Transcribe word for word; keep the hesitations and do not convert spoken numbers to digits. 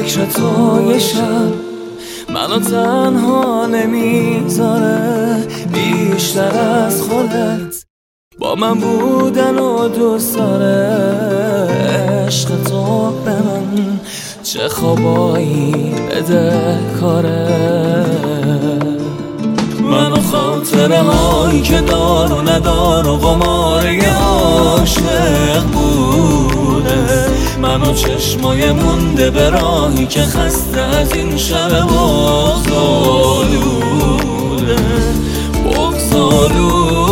فکر تو یه شب منو تنها نمیذاره بیشتر از خودت با من بودن و دوست داره. عشق تو به من چه خوابایی بده کاره. منو خاطره هایی که دار و ندار و قماره عاشق بوده. منو چشمای مونده به راهی که خسته از این شب بغض‌آلوده بغض‌آلوده.